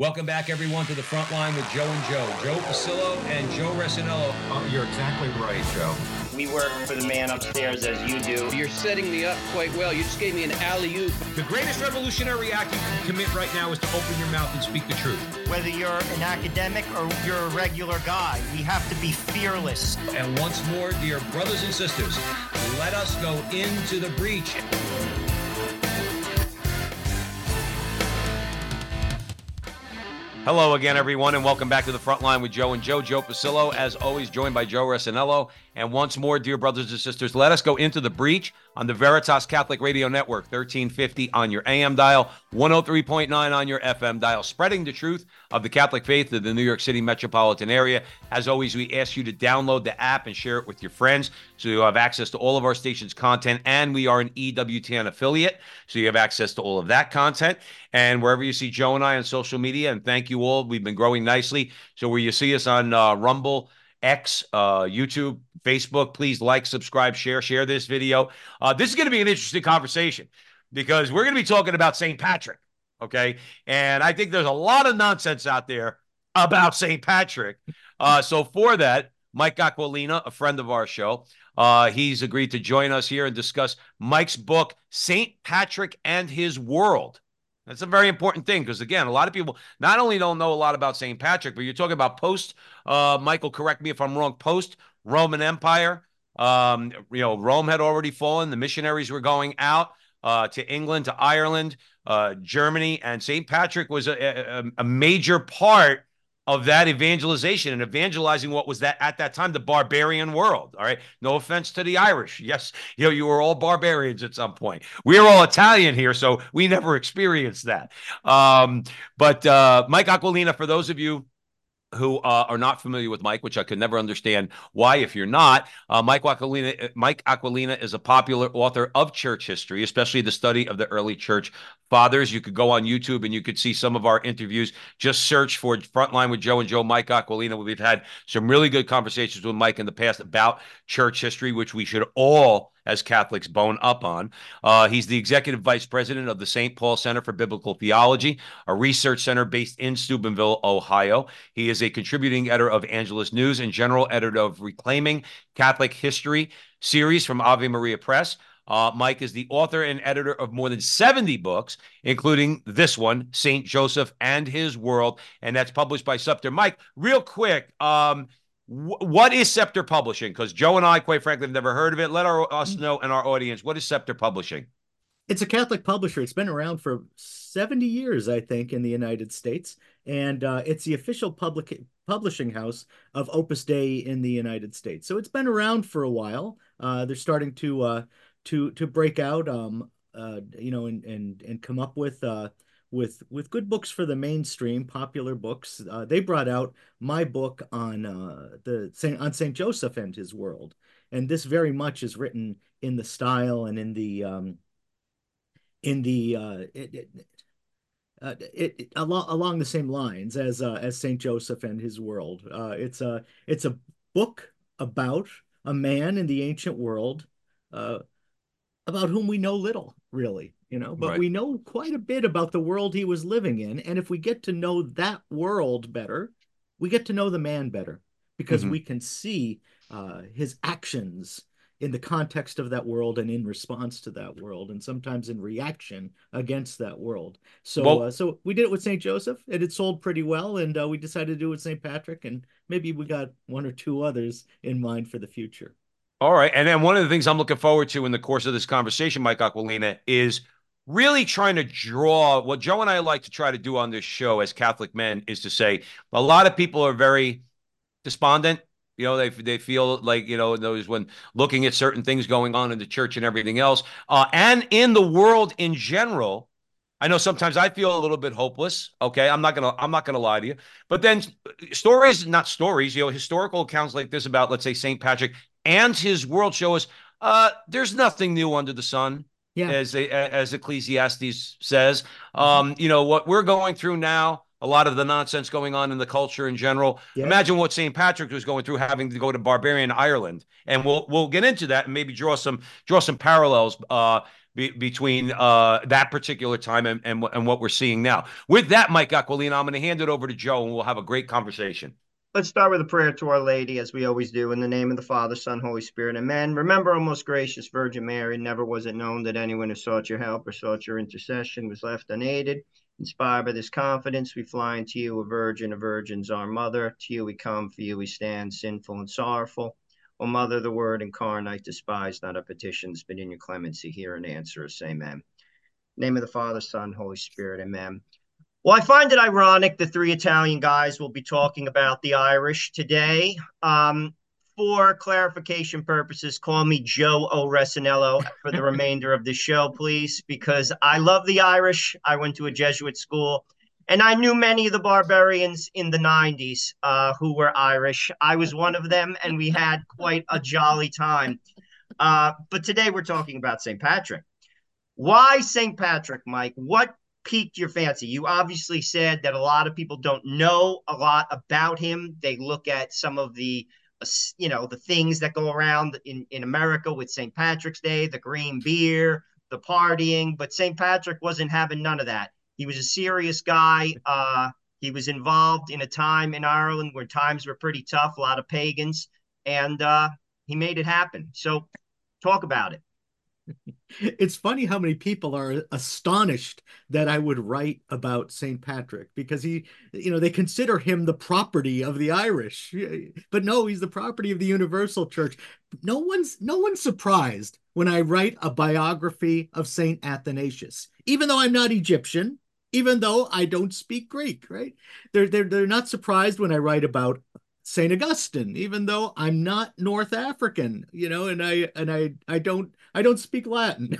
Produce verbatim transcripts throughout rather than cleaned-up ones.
Welcome back, everyone, to the front line with Joe and Joe. Joe Pasillo and Joe Resinello. Oh, you're exactly right, Joe. We work for the man upstairs as you do. You're setting me up quite well. You just gave me an alley-oop. The greatest revolutionary act you can commit right now is to open your mouth and speak the truth. Whether you're an academic or you're a regular guy, we have to be fearless. And once more, dear brothers and sisters, let us go into the breach. Hello again, everyone, and welcome back to the front line with Joe and Joe. Joe Pasillo, as always, joined by Joe Resinello. And once more, dear brothers and sisters, let us go into the breach on the Veritas Catholic Radio Network, thirteen fifty on your A M dial, one oh three point nine on your F M dial, spreading the truth of the Catholic faith in the New York City metropolitan area. As always, we ask you to download the app and share it with your friends so you have access to all of our station's content. And we are an E W T N affiliate, so you have access to all of that content. And wherever you see Joe and I on social media, and thank you all, we've been growing nicely. So where you see us on uh, Rumble, X, uh, YouTube, Facebook, please like, subscribe, share, share this video. Uh, this is going to be an interesting conversation because we're going to be talking about Saint Patrick, okay? And I think there's a lot of nonsense out there about Saint Patrick. Uh, so for that, Mike Aquilina, a friend of our show, uh, he's agreed to join us here and discuss Mike's book, Saint Patrick and His World. That's a very important thing because, again, a lot of people not only don't know a lot about Saint Patrick, but you're talking about post, uh, Michael, correct me if I'm wrong, post-Roman Empire. Um, you know, Rome had already fallen. The missionaries were going out uh, to England, to Ireland, uh, Germany, and Saint Patrick was a, a, a major part of that evangelization and evangelizing what was that at that time the barbarian world. All right, no offense to the Irish. Yes, you know, you were all barbarians at some point. We're all Italian here, so we never experienced that. Um, but uh, Mike Aquilina, for those of you who uh, are not familiar with Mike, which I could never understand why if you're not, uh, Mike Aquilina, Mike Aquilina is a popular author of church history, especially the study of the early church fathers. You could go on YouTube and you could see some of our interviews. Just search for Frontline with Joe and Joe, Mike Aquilina. We've had some really good conversations with Mike in the past about church history, which we should all, as Catholics, bone up on. Uh, he's the executive vice president of the Saint Paul Center for Biblical Theology, a research center based in Steubenville, Ohio. He is a contributing editor of Angelus News and general editor of Reclaiming Catholic History series from Ave Maria Press. Uh, Mike is the author and editor of more than seventy books, including this one, Saint Joseph and His World, and that's published by Scepter. Mike, real quick, um, what is Scepter Publishing? Because Joe and I, quite frankly, have never heard of it. Let our, us know and our audience, what is Scepter Publishing? It's a Catholic publisher. It's been around for seventy years, I think, in the United States. And uh, it's the official public publishing house of Opus Dei in the United States. So it's been around for a while. Uh, they're starting to uh, to to break out, um, uh, you know, and and and come up with uh, with with good books for the mainstream, popular books. Uh, they brought out my book on uh, the Saint on Saint Joseph and His World, and this very much is written in the style and in the um, in the uh, it, it, uh, it, it along along the same lines as uh, as Saint Joseph and His World. Uh, it's a it's a book about a man in the ancient world, uh, about whom we know little, really. You know, but Right. we know quite a bit about the world he was living in. And if we get to know that world better, we get to know the man better because Mhm. we can see uh, his actions in the context of that world and in response to that world, and sometimes in reaction against that world. So, Well- uh, so we did it with Saint Joseph, and it sold pretty well. And uh, we decided to do it with Saint Patrick, and maybe we got one or two others in mind for the future. All right. And then one of the things I'm looking forward to in the course of this conversation, Mike Aquilina, is really trying to draw what Joe and I like to try to do on this show as Catholic men is to say a lot of people are very despondent. You know, they they feel like, you know, those when looking at certain things going on in the church and everything else, uh, and in the world in general. I know sometimes I feel a little bit hopeless. Okay, I'm not gonna I'm not gonna lie to you. But then stories, not stories, you know, historical accounts like this about, let's say, Saint Patrick and his world show us uh, there's nothing new under the sun. Yeah. As they, as Ecclesiastes says, um, you know what we're going through now. A lot of the nonsense going on in the culture in general. Yeah. Imagine what Saint Patrick was going through, having to go to barbarian Ireland, and we'll we'll get into that and maybe draw some draw some parallels. Uh, be, between uh, that particular time and, and, and what we're seeing now. With that, Mike Aquilina, I'm going to hand it over to Joe, and we'll have a great conversation. Let's start with a prayer to Our Lady, as we always do, in the name of the Father, Son, Holy Spirit. Amen. Remember, O most gracious Virgin Mary, never was it known that anyone who sought your help or sought your intercession was left unaided. Inspired by this confidence, we fly unto you, a virgin of virgins, our mother. To you we come, for you we stand, sinful and sorrowful. O Mother, the Word incarnate, despise not our petitions, but in your clemency hear and answer us. Amen. Name of the Father, Son, Holy Spirit. Amen. Well, I find it ironic the three Italian guys will be talking about the Irish today. Um, for clarification purposes, call me Joe O. Resinello for the remainder of the show, please, because I love the Irish. I went to a Jesuit school, and I knew many of the barbarians in the nineties uh, who were Irish. I was one of them, and we had quite a jolly time. Uh, but today we're talking about Saint Patrick. Why Saint Patrick, Mike? What piqued your fancy? You obviously said that a lot of people don't know a lot about him. They look at some of the, uh, you know, the things that go around in, in America with Saint Patrick's Day, the green beer, the partying, but Saint Patrick wasn't having none of that. He was a serious guy. Uh, he was involved in a time in Ireland where times were pretty tough, a lot of pagans, and uh, he made it happen. So talk about it. It's funny how many people are astonished that I would write about Saint Patrick, because he, you know, they consider him the property of the Irish, but no, he's the property of the Universal Church. No one's, no one's surprised when I write a biography of Saint Athanasius, even though I'm not Egyptian, even though I don't speak Greek, right? They're, they're, they're not surprised when I write about Saint Augustine, even though I'm not North African, you know, and I and I I don't I don't speak Latin.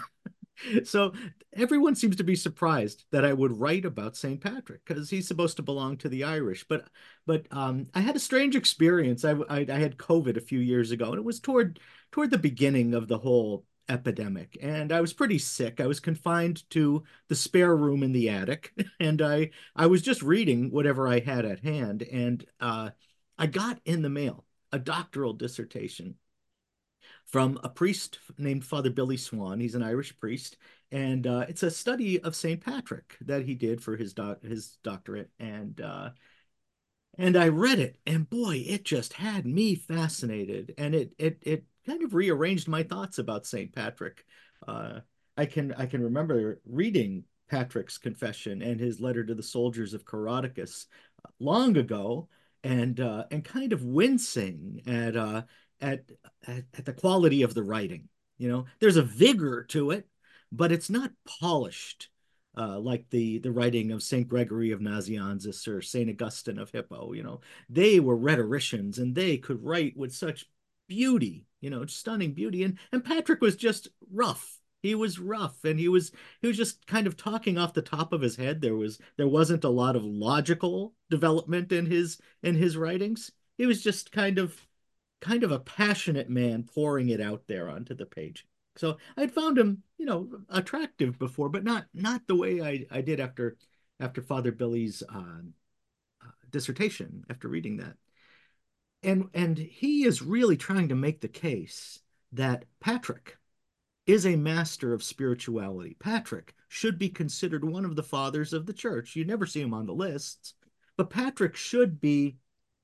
So everyone seems to be surprised that I would write about Saint Patrick, because he's supposed to belong to the Irish. But but um, I had a strange experience. I, I I had COVID a few years ago, and it was toward toward the beginning of the whole epidemic, and I was pretty sick. I was confined to the spare room in the attic, and I I was just reading whatever I had at hand, and uh, I got in the mail a doctoral dissertation from a priest named Father Billy Swan. He's an Irish priest, and uh, it's a study of Saint Patrick that he did for his doc his doctorate. And uh, and I read it, and boy, it just had me fascinated, and it it it kind of rearranged my thoughts about Saint Patrick. Uh, I can I can remember reading Patrick's confession and his letter to the soldiers of Coroticus long ago, and uh, and kind of wincing at uh, at, at at the quality of the writing. You know, there's a vigor to it, but it's not polished uh, like the the writing of Saint Gregory of Nazianzus or Saint Augustine of Hippo. You know, they were rhetoricians, and they could write with such beauty, you know, stunning beauty. And and Patrick was just rough. He was rough, and he was he was just kind of talking off the top of his head. There was there wasn't a lot of logical development in his in his writings. He was just kind of kind of a passionate man pouring it out there onto the page. So I'd found him, you know, attractive before, but not not the way I I did after after Father Billy's uh, uh, dissertation, after reading that. And and he is really trying to make the case that Patrick is a master of spirituality. Patrick should be considered one of the fathers of the church. You never see him on the lists, but Patrick should be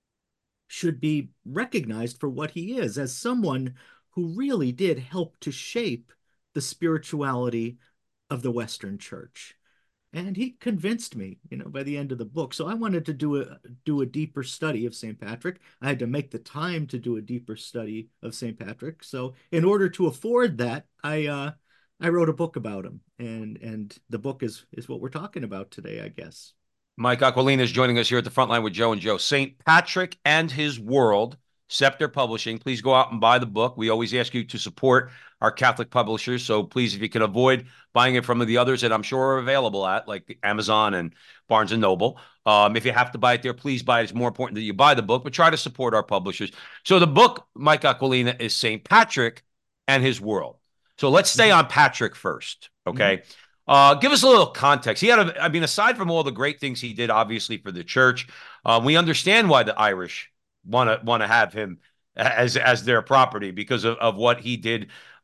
should be recognized for what he is, as someone who really did help to shape the spirituality of the Western Church. And he convinced me, you know, by the end of the book. So I wanted to do a do a deeper study of Saint Patrick. I had to make the time to do a deeper study of Saint Patrick. So in order to afford that, I uh, I wrote a book about him, and and the book is is what we're talking about today, I guess. Mike Aquilina is joining us here at the front line with Joe and Joe. Saint Patrick and His World, Scepter Publishing. Please go out and buy the book. We always ask you to support our Catholic publishers. So please, if you can avoid buying it from the others that I'm sure are available at, like Amazon and Barnes and Noble. Um, if you have to buy it there, please buy it. It's more important that you buy the book, but try to support our publishers. So the book, Mike Aquilina, is Saint Patrick and His World. So let's stay on Patrick first, okay? Mm-hmm. Uh, give us a little context. He had, a, I mean, aside from all the great things he did, obviously, for the church, uh, we understand why the Irish want to want to have him as as their property, because of, of what he did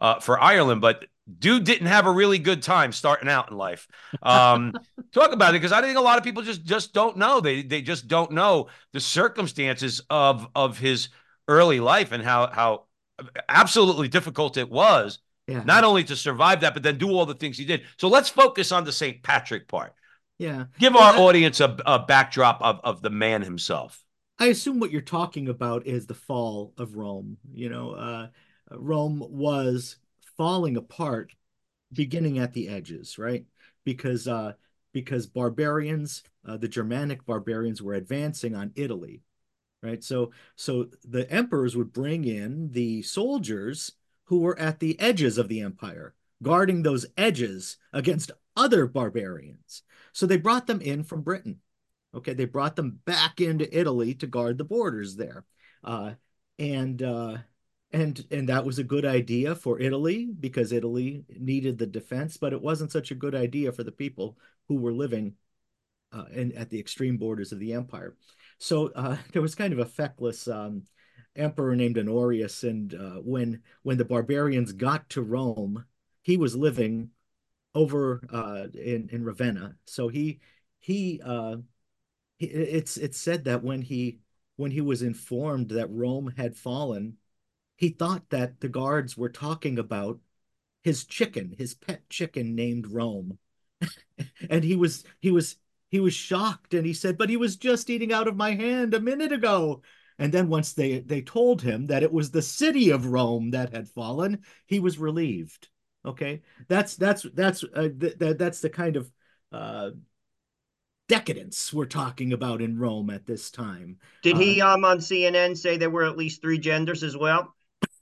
uh, for Ireland, but dude didn't have a really good time starting out in life. Um, talk about it, because I think a lot of people just just don't know. They they just don't know the circumstances of of his early life and how how absolutely difficult it was, Yeah. not only to survive that, but then do all the things he did. So let's focus on the Saint Patrick part. Yeah. Give Well, our I, audience a, a backdrop of, of the man himself. I assume what you're talking about is the fall of Rome. You know, uh, Rome was falling apart beginning at the edges, right? Because uh, because barbarians, uh, the Germanic barbarians, were advancing on Italy, right? So so the emperors would bring in the soldiers who were at the edges of the empire, guarding those edges against other barbarians. So they brought them in from Britain. Okay, they brought them back into Italy to guard the borders there, uh, and uh, and and that was a good idea for Italy because Italy needed the defense, but it wasn't such a good idea for the people who were living uh, in, at the extreme borders of the empire. So uh, there was kind of a feckless um, emperor named Honorius, and uh, when when the barbarians got to Rome, he was living over uh, in in Ravenna. So he he uh, it's it's said that when he when he was informed that Rome had fallen, he thought that the guards were talking about his chicken, his pet chicken named Rome. And he was he was he was shocked, and he said, "But he was just eating out of my hand a minute ago." And then once they they told him that it was the city of Rome that had fallen, he was relieved. Okay, that's that's that's uh, th th that's the kind of uh, decadence we're talking about in Rome at this time. Did Uh, he um on C N N say there were at least three genders as well?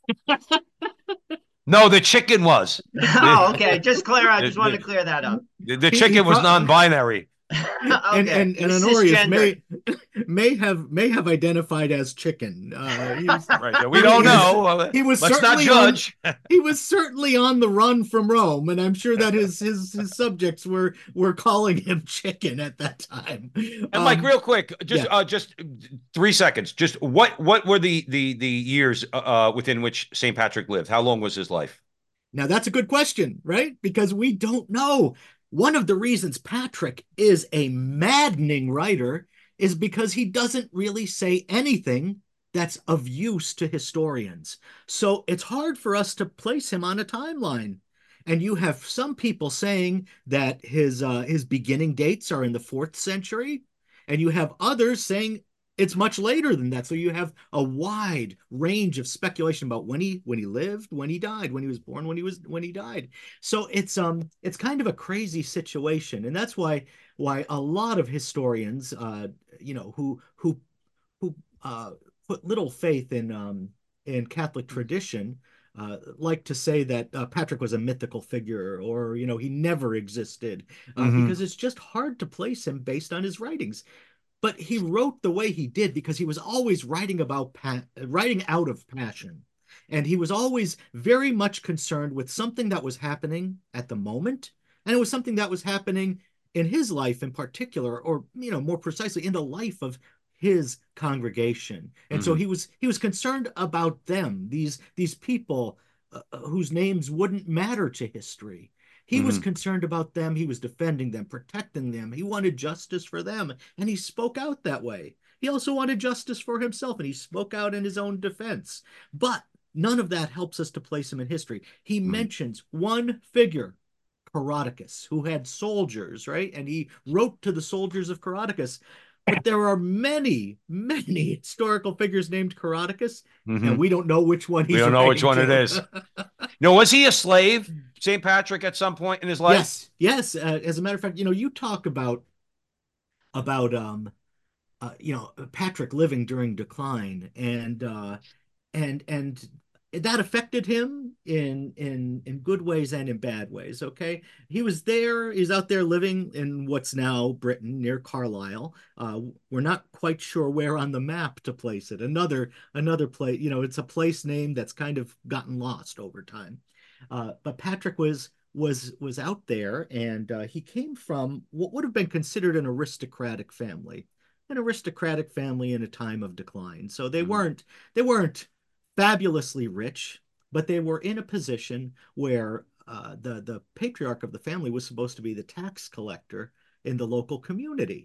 No, the chicken was. Oh, okay. Just clear. I just The- wanted the- to clear that up. The, the He- chicken he was pro- non-binary. and Okay. and, and He's Honorius cisgender. may may have may have identified as chicken. Uh, he was, Right. So we don't He was- know. Uh, he was Let's not certainly on- judge. he was certainly on the run from Rome, and I'm sure that his his, his subjects were were calling him chicken at that time. And Mike, Um, real quick, just yeah. uh, just three seconds. Just what what were the the the years uh, within which Saint Patrick lived? How long was his life? Now that's a good question, right? Because we don't know. One of the reasons Patrick is a maddening writer is because he doesn't really say anything that's of use to historians. So it's hard for us to place him on a timeline. And you have some people saying that his uh, his beginning dates are in the fourth century, and you have others saying it's much later than that. So you have a wide range of speculation about when he when he lived, when he died, when he was born, when he was when he died. So it's um it's kind of a crazy situation, and that's why why a lot of historians, uh, you know, who who who uh, put little faith in um in Catholic tradition. Uh, like to say that uh, Patrick was a mythical figure, or you know, he never existed, uh, Mhm. because it's just hard to place him based on his writings. But he wrote the way he did because he was always writing about pa writing out of passion. And he was always very much concerned with something that was happening at the moment. And it was something that was happening in his life in particular, or, you know, more precisely in the life of his congregation. And mm-hmm. so he was he was concerned about them, these these people uh, whose names wouldn't matter to history. He mm-hmm. was concerned about them. He was defending them, protecting them. He wanted justice for them, and he spoke out that way. He also wanted justice for himself, and he spoke out in his own defense. But none of that helps us to place him in history. He mm-hmm. mentions one figure, Caroticus, who had soldiers, right? And he wrote to the soldiers of Caroticus. But there are many, many historical figures named Caroticus, mm-hmm. and we don't know which one he's We don't know which one to. it is. No, was he a slave, Saint Patrick, at some point in his life? Yes, yes. Uh, as a matter of fact, you know, you talk about about um, uh, you know, Patrick living during decline, and uh, and and that affected him in in in good ways and in bad ways. Okay, he was there. He's out there living in what's now Britain, near Carlisle. Uh, we're not quite sure where on the map to place it. Another another place. You know, it's a place name that's kind of gotten lost over time. Uh, but Patrick was was was out there, and uh, he came from what would have been considered an aristocratic family, an aristocratic family in a time of decline. So they mm-hmm. weren't they weren't fabulously rich, but they were in a position where uh, the the patriarch of the family was supposed to be the tax collector in the local community.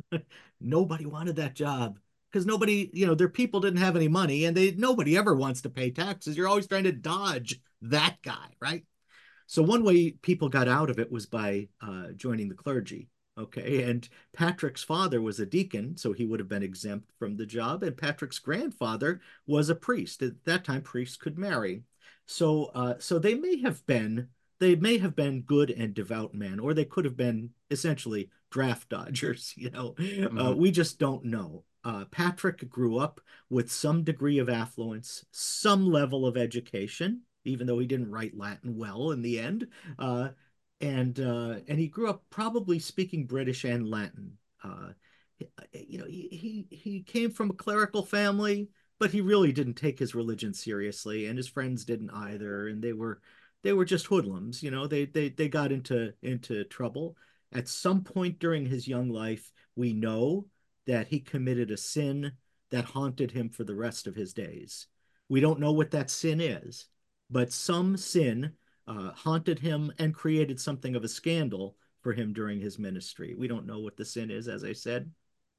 Nobody wanted that job because nobody, you know, their people didn't have any money, and they nobody ever wants to pay taxes. You're always trying to dodge that guy, right? So one way people got out of it was by uh, joining the clergy. Okay, and Patrick's father was a deacon, so he would have been exempt from the job. And Patrick's grandfather was a priest. At that time, priests could marry. So, uh, so they may have been they may have been good and devout men, or they could have been essentially draft dodgers. You know, mm-hmm. uh, we just don't know. Uh, Patrick grew up with some degree of affluence, some level of education, even though he didn't write Latin well in the end. Uh, and uh, and he grew up probably speaking British and Latin. Uh, you know, he, he he came from a clerical family, but he really didn't take his religion seriously, and his friends didn't either. And they were they were just hoodlums. You know, they they they got into into trouble at some point during his young life. We know that he committed a sin that haunted him for the rest of his days. We don't know what that sin is, but some sin uh, haunted him and created something of a scandal for him during his ministry. We don't know what the sin is, as I said.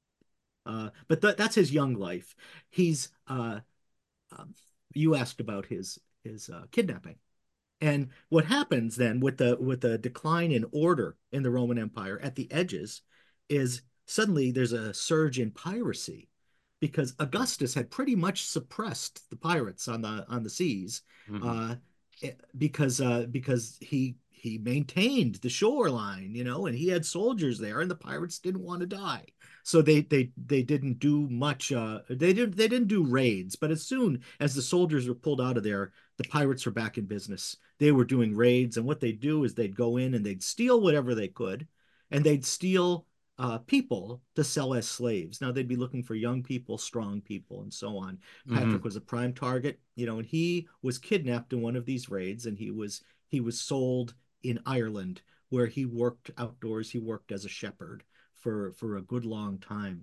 Uh, but th that's his young life. He's, uh, um, you asked about his, his uh, kidnapping. And what happens then with the, with the decline in order in the Roman Empire at the edges is suddenly there's a surge in piracy, because Augustus had pretty much suppressed the pirates on the on the seas, mm-hmm. uh, because uh, because he he maintained the shoreline, you know, and he had soldiers there, and the pirates didn't want to die, so they they they didn't do much. Uh, they didn't they didn't do raids, but as soon as the soldiers were pulled out of there, the pirates were back in business. They were doing raids, and what they'd do is they'd go in and they'd steal whatever they could, and they'd steal Uh, people to sell as slaves. Now they'd be looking for young people, strong people, and so on. Patrick mm-hmm. was a prime target, you know, and he was kidnapped in one of these raids, and he was he was sold in Ireland, where he worked outdoors. He worked as a shepherd for for a good long time.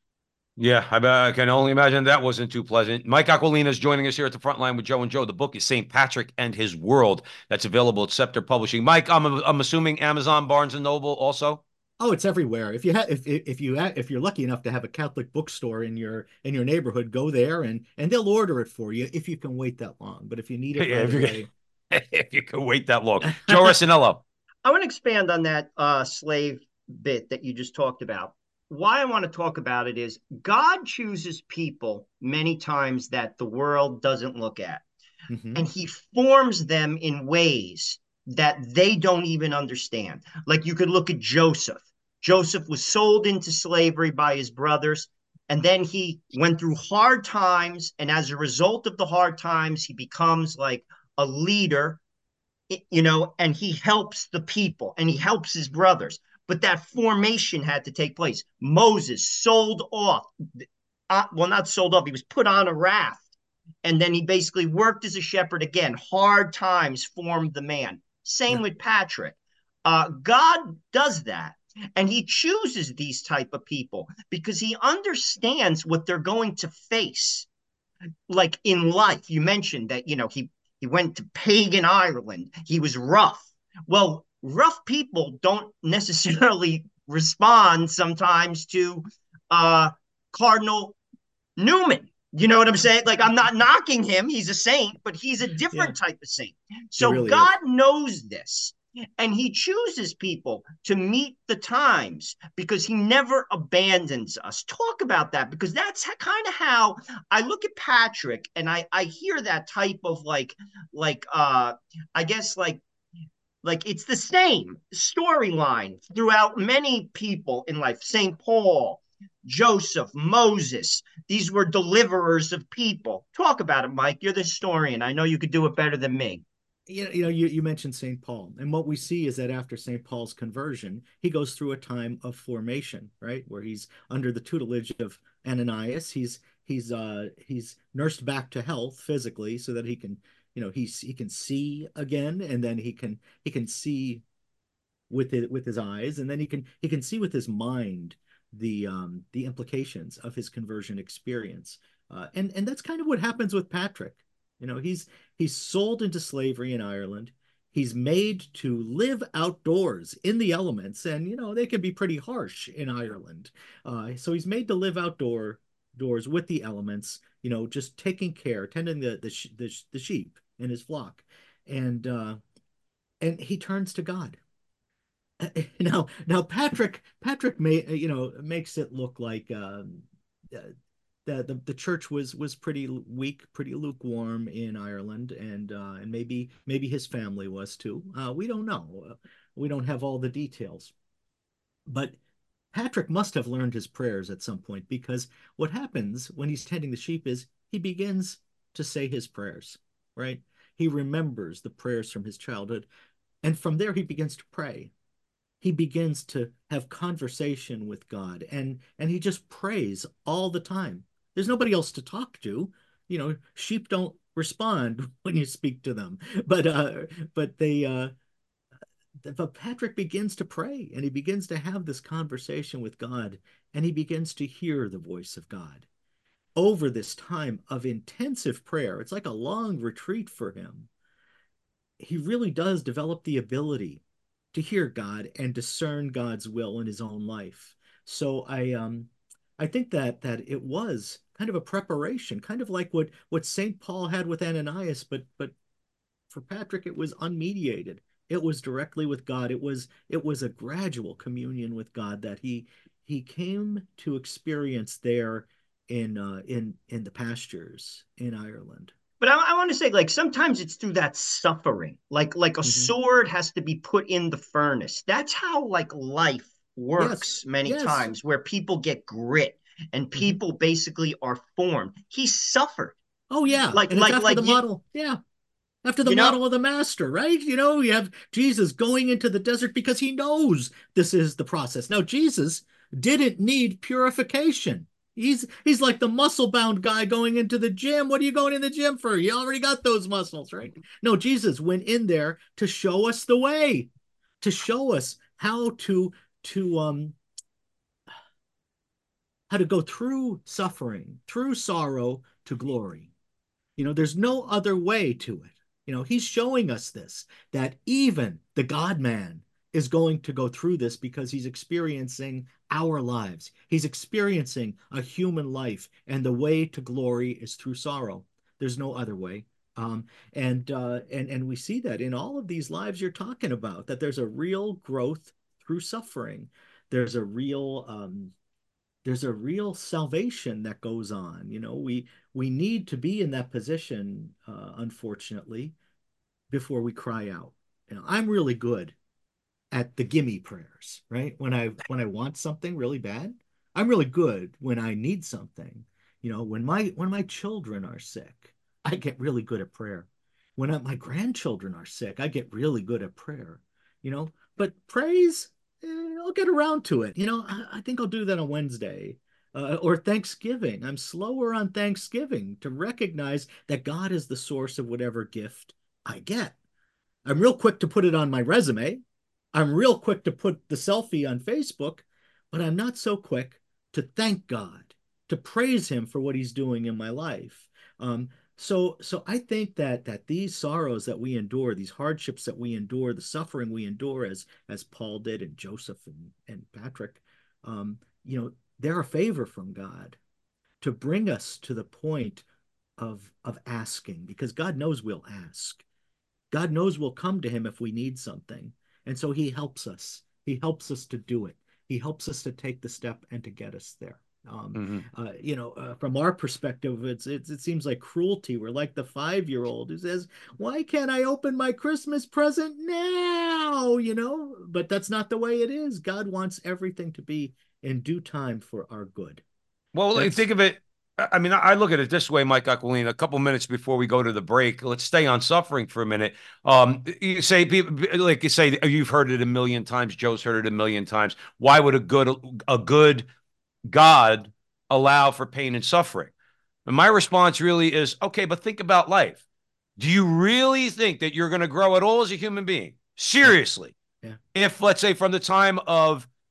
Yeah, I, I can only imagine that wasn't too pleasant. Mike Aquilina is joining us here at the front line with Joe and Joe. The book is Saint Patrick and His World. That's available at Scepter Publishing. Mike, I'm I'm assuming Amazon, Barnes and Noble also. Oh, it's everywhere. If you have, if if you ha if you're lucky enough to have a Catholic bookstore in your in your neighborhood, go there and and they'll order it for you if you can wait that long. But if you need it yeah, right if, away, if you can wait that long, Joe Resinello. I want to expand on that uh, slave bit that you just talked about. Why I want to talk about it is God chooses people many times that the world doesn't look at, mm-hmm. and He forms them in ways that they don't even understand. Like you could look at Joseph. Joseph was sold into slavery by his brothers, and then he went through hard times, and as a result of the hard times, he becomes like a leader, you know, and he helps the people, and he helps his brothers. But that formation had to take place. Moses sold off, uh, well, not sold off, he was put on a raft, and then he basically worked as a shepherd again. Hard times formed the man. Same yeah. with Patrick. Uh, God does that. And he chooses these type of people because he understands what they're going to face. Like in life, you mentioned that, you know, he, he went to pagan Ireland. He was rough. Well, rough people don't necessarily respond sometimes to uh, Cardinal Newman. You know what I'm saying? Like, I'm not knocking him. He's a saint, but he's a different yeah. type of saint. So really God is. knows this. And he chooses people to meet the times because he never abandons us. Talk about that, because that's kind of how I look at Patrick, and I, I hear that type of like, like uh, I guess like, like it's the same storyline throughout many people in life. Saint Paul, Joseph, Moses, these were deliverers of people. Talk about it, Mike. You're the historian. I know you could do it better than me. You know, you know, you, you mentioned Saint Paul, and what we see is that after Saint Paul's conversion, he goes through a time of formation, right, where he's under the tutelage of Ananias. He's he's uh he's nursed back to health physically, so that he can, you know, he's he can see again, and then he can he can see with it with his eyes, and then he can he can see with his mind the um the implications of his conversion experience, uh, and and that's kind of what happens with Patrick. You know, he's he's sold into slavery in Ireland. He's made to live outdoors in the elements, and you know they can be pretty harsh in Ireland. Uh, so he's made to live outdoor doors with the elements. You know, just taking care, tending the the the, the sheep in his flock, and uh, and he turns to God. Now, now Patrick Patrick may you know makes it look like um, uh, the, the the church was was pretty weak, pretty lukewarm in Ireland, and uh, and maybe maybe his family was too. Uh, we don't know. Uh, we don't have all the details, but Patrick must have learned his prayers at some point, because what happens when he's tending the sheep is he begins to say his prayers, right? He remembers the prayers from his childhood, and from there he begins to pray. He begins to have conversation with God, and and he just prays all the time. There's nobody else to talk to. You know, sheep don't respond when you speak to them, but uh, but they uh, but Patrick begins to pray, and he begins to have this conversation with God, and he begins to hear the voice of God over this time of intensive prayer. It's like a long retreat for him. He really does develop the ability to hear God and discern God's will in his own life. So I um I think that that it was kind of a preparation, kind of like what what Saint Paul had with Ananias, but but for Patrick it was unmediated. It was directly with God. It was it was a gradual communion with God that he he came to experience there in uh, in in the pastures in Ireland. But I, I want to say, like, sometimes it's through that suffering. Like, like a Mm-hmm. sword has to be put in the furnace. That's how, like, life Yes, works many yes. times, where people get grit and Mm-hmm. people basically are formed. He suffered. Oh yeah, Like, and it's like, after like the you, model. Yeah, after the you know, model of the master, right? You know, you have Jesus going into the desert because he knows this is the process. Now, Jesus didn't need purification. He's he's like the muscle-bound guy going into the gym. What are you going in the gym for? You already got those muscles, right? No, Jesus went in there to show us the way, to show us how to to um how to go through suffering, through sorrow to glory. You know, there's no other way to it. You know, he's showing us this, that even the God man is going to go through this because he's experiencing our lives. He's experiencing a human life, and the way to glory is through sorrow. There's no other way. Um, and uh, and and we see that in all of these lives you're talking about, that there's a real growth through suffering. There's a real um, there's a real salvation that goes on. You know, we we need to be in that position, uh, unfortunately, before we cry out. You know, I'm really good at the gimme prayers, right? When I when I want something really bad, I'm really good when I need something. You know, when my when my children are sick, I get really good at prayer. When I, my grandchildren are sick, I get really good at prayer. You know, but praise, eh, I'll get around to it. You know, I, I think I'll do that on Wednesday. Uh, or Thanksgiving. I'm slower on Thanksgiving to recognize that God is the source of whatever gift I get. I'm real quick to put it on my resume. I'm real quick to put the selfie on Facebook, but I'm not so quick to thank God, to praise him for what he's doing in my life. Um, so, so I think that that these sorrows that we endure, these hardships that we endure, the suffering we endure, as as Paul did, and Joseph and, and Patrick, um, you know, they're a favor from God to bring us to the point of of asking, because God knows we'll ask. God knows we'll come to him if we need something. And so he helps us. He helps us to do it. He helps us to take the step and to get us there. Um, Mm-hmm. uh, you know, uh, from our perspective, it's, it's it seems like cruelty. We're like the five-year-old who says, "Why can't I open my Christmas present now?" You know, but that's not the way it is. God wants everything to be in due time for our good. Well, like, That's think of it. I I mean, I look at it this way, Mike Aquilina. A couple minutes before we go to the break, let's stay on suffering for a minute. Um, you say, people, like you say, you've heard it a million times. Joe's heard it a million times. Why would a good a good God allow for pain and suffering? And my response really is, okay, but think about life. Do you really think that you're going to grow at all as a human being? yeah, Seriously. yeah, If, let's say, from the time of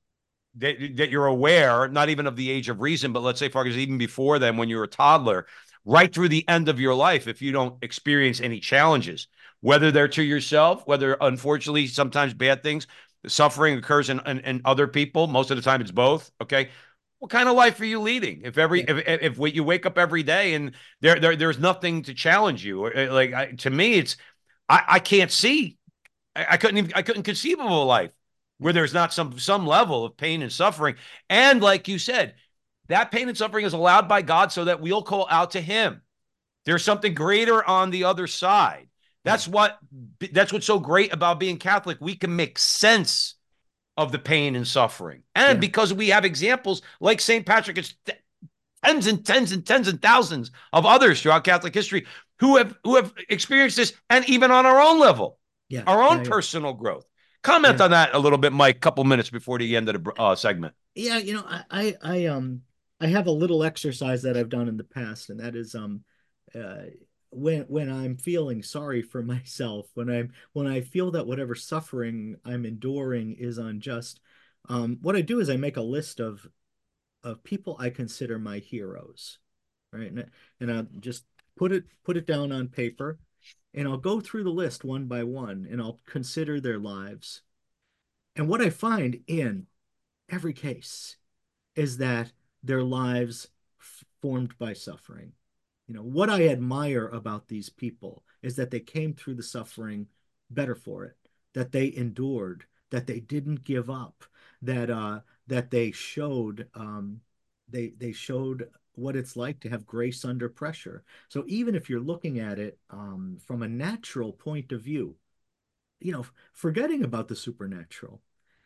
that, that you're aware, not even of the age of reason, but let's say, for example, even before then, when you're a toddler, right through the end of your life, if you don't experience any challenges, whether they're to yourself, whether unfortunately sometimes bad things, suffering occurs in, in, in other people. Most of the time it's both. Okay. What kind of life are you leading? If every, yeah. if, if you wake up every day and there, there there's nothing to challenge you, like I, to me, it's, I, I can't see, I, I couldn't even, I couldn't conceive of a life where there's not some, some level of pain and suffering. And like you said, that pain and suffering is allowed by God so that we'll call out to him. There's something greater on the other side. That's what, that's what's so great about being Catholic. We can make sense of the pain and suffering. And yeah. because we have examples like Saint Patrick, it's tens and tens and tens and thousands of others throughout Catholic history who have, who have experienced this, and even on our own level, yeah. our own yeah, yeah. personal growth. Comment yeah. on that a little bit, Mike, a couple minutes before the end of the uh, segment. Yeah. You know, I, I, I, um, I have a little exercise that I've done in the past, and that is, um, uh, when when I'm feeling sorry for myself, when I'm when I feel that whatever suffering I'm enduring is unjust, um, what I do is I make a list of of people I consider my heroes, right? And, and I'll just put it put it down on paper, and I'll go through the list one by one, and I'll consider their lives. And what I find in every case is that their lives formed by suffering. You know, what I admire about these people is that they came through the suffering better for it, that they endured, that they didn't give up, that uh, that they showed um, they they showed what it's like to have grace under pressure. So even if you're looking at it um, from a natural point of view, you know, forgetting about the supernatural,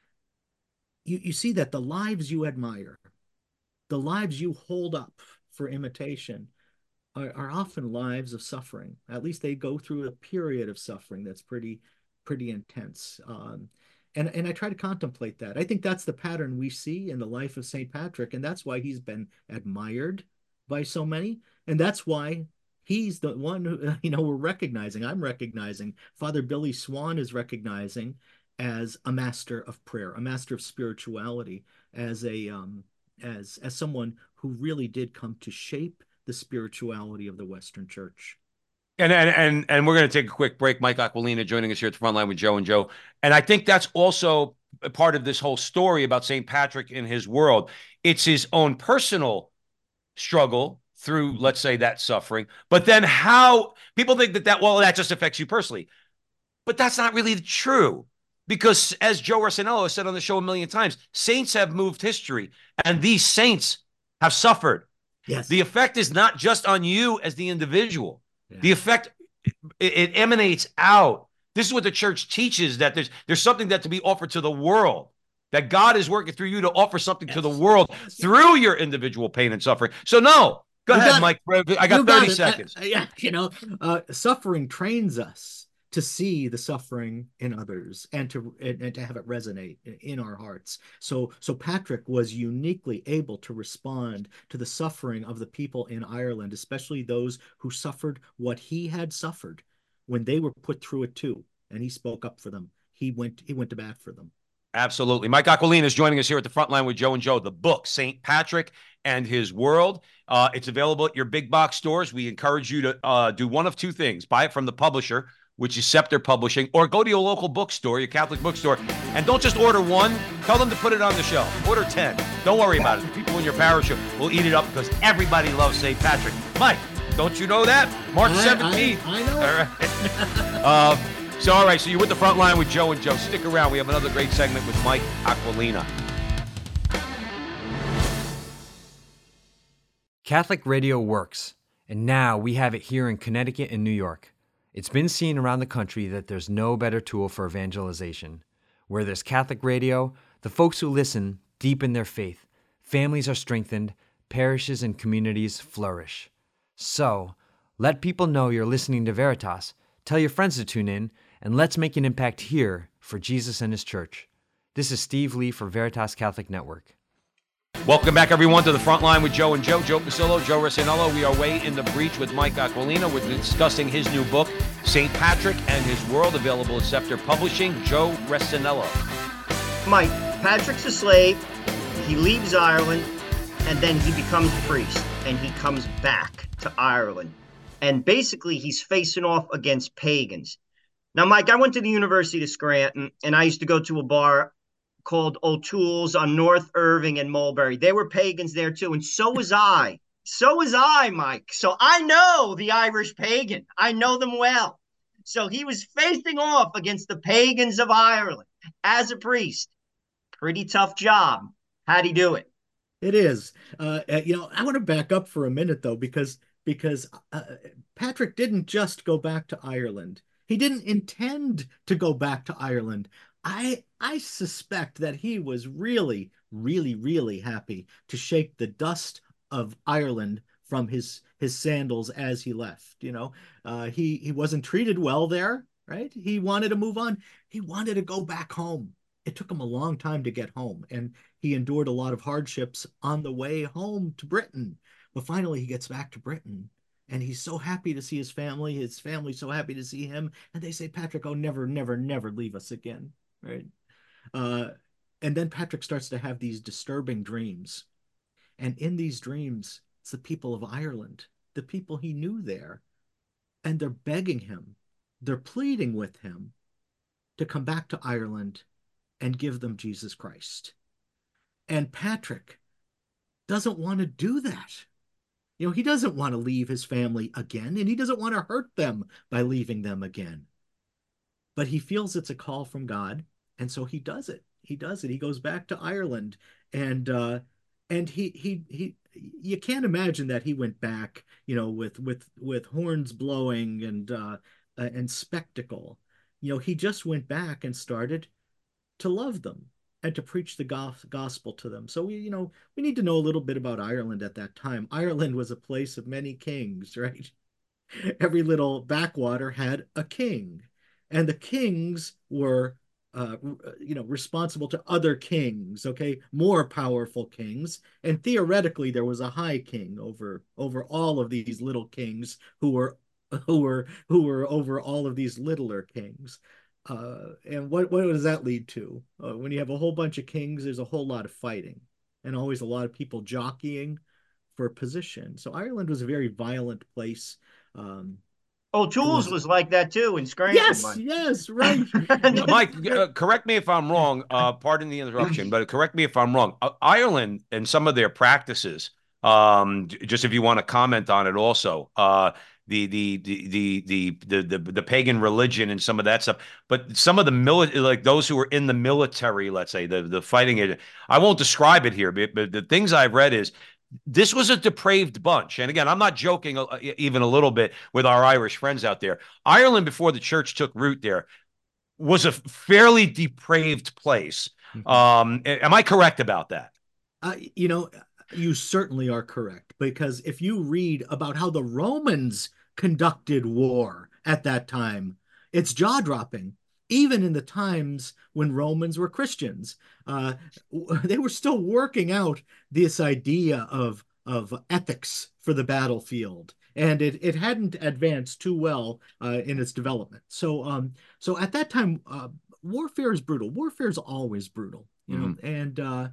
you you see that the lives you admire, the lives you hold up for imitation, Are, are often lives of suffering. At least they go through a period of suffering that's pretty, pretty intense. Um, and, and I try to contemplate that. I think that's the pattern we see in the life of Saint Patrick, and that's why he's been admired by so many. And that's why he's the one who, you know, we're recognizing, I'm recognizing, Father Billy Swan is recognizing as a master of prayer, a master of spirituality, as a um, as as someone who really did come to shape the spirituality of the Western Church. And and and, and we're going to take a quick break. Mike Aquilina joining us here at the front line with Joe and Joe. And I think that's also a part of this whole story about Saint Patrick in his world. It's his own personal struggle through, let's say, that suffering. But then how people think that that, well, that just affects you personally. But that's not really true. Because as Joe Rossinello has said on the show a million times, saints have moved history, and these saints have suffered. Yes. The effect is not just on you as the individual. Yeah. The effect, it, it emanates out. This is what the church teaches, that there's there's something that to be offered to the world, that God is working through you to offer something yes. to the world yes. through your individual pain and suffering. So no, go you ahead, Mike. I got thirty got seconds. Uh, yeah, you know, uh, suffering trains us to see the suffering in others and to and, and to have it resonate in our hearts. So so Patrick was uniquely able to respond to the suffering of the people in Ireland, especially those who suffered what he had suffered when they were put through it too. And he spoke up for them. He went he went to bat for them. Absolutely. Mike Aquilina is joining us here at the front line with Joe and Joe. The book, Saint Patrick and His World. Uh, it's available at your big box stores. We encourage you to uh, do one of two things. Buy it from the publisher, which is Scepter Publishing, or go to your local bookstore, your Catholic bookstore, and don't just order one. Tell them to put it on the shelf. Order ten. Don't worry about it. The people in your parish will eat it up because everybody loves Saint Patrick. Mike, don't you know that? March seventeenth. I, I, I know. All right. uh, so, all right, so you're with the front line with Joe and Joe. Stick around. We have another great segment with Mike Aquilina. Catholic radio works, and now we have it here in Connecticut and New York. It's been seen around the country that there's no better tool for evangelization. Where there's Catholic radio, the folks who listen deepen their faith, families are strengthened, parishes and communities flourish. So, let people know you're listening to Veritas, tell your friends to tune in, and let's make an impact here for Jesus and His Church. This is Steve Lee for Veritas Catholic Network. Welcome back, everyone, to the front line with Joe and Joe. Joe Pasillo, Joe Rossinello. We are way in the breach with Mike Aquilina. We're discussing his new book, Saint Patrick and His World, available at Scepter Publishing. Joe Rossinello. Mike, Patrick's a slave. He leaves Ireland, and then he becomes a priest, and he comes back to Ireland. And basically, he's facing off against pagans. Now, Mike, I went to the University of Scranton, and I used to go to a bar called O'Toole's on North Irving and Mulberry. They were pagans there, too, and so was I. So was I, Mike. So I know the Irish pagan. I know them well. So he was facing off against the pagans of Ireland as a priest. Pretty tough job. How'd he do it? It is. Uh, you know, I want to back up for a minute, though, because because uh, Patrick didn't just go back to Ireland. He didn't intend to go back to Ireland. I I suspect that he was really, really, really happy to shake the dust of Ireland from his his sandals as he left. You know, uh, he he wasn't treated well there, right? He wanted to move on. He wanted to go back home. It took him a long time to get home, and he endured a lot of hardships on the way home to Britain. But finally, he gets back to Britain, and he's so happy to see his family. His family's so happy to see him, and they say, "Patrick, oh, never, never, never leave us again." Right? Uh, and then Patrick starts to have these disturbing dreams, and in these dreams, it's the people of Ireland, the people he knew there, and they're begging him, they're pleading with him to come back to Ireland and give them Jesus Christ. And Patrick doesn't want to do that. You know, he doesn't want to leave his family again, and he doesn't want to hurt them by leaving them again. But he feels it's a call from God, and so he does it. He does it. He goes back to Ireland, and uh, and he he he. You can't imagine that he went back, you know, with with with horns blowing and uh, and spectacle. You know, he just went back and started to love them and to preach the gospel to them. So we, you know, we need to know a little bit about Ireland at that time. Ireland was a place of many kings, right? Every little backwater had a king, and the kings were, uh, you know, responsible to other kings, okay, more powerful kings. And theoretically, there was a high king over over all of these little kings who were who were who were over all of these littler kings. Uh, and what, what does that lead to? Uh, when you have a whole bunch of kings, there's a whole lot of fighting and always a lot of people jockeying for position. So Ireland was a very violent place. Um, O'Toole's was, was like that too in Scranton. Yes, Mike. Yes, right. Mike, uh, correct me if I'm wrong. Uh, pardon the interruption, but correct me if I'm wrong. Uh, Ireland and some of their practices, um, just if you want to comment on it also, uh, the the the the the the the pagan religion and some of that stuff, but some of the military, like those who were in the military, let's say the the fighting it. I won't describe it here, but, but the things I've read is this was a depraved bunch. And again, I'm not joking uh, even a little bit with our Irish friends out there. Ireland, before the church took root there, was a fairly depraved place. Mm-hmm. Um, am I correct about that? Uh, you know. You certainly are correct, because if you read about how the Romans conducted war at that time, it's jaw-dropping. Even in the times when Romans were Christians, uh, they were still working out this idea of, of ethics for the battlefield, and it, it hadn't advanced too well uh, in its development. So, um, so at that time, uh, warfare is brutal. Warfare is always brutal, you know, mm-hmm. and uh,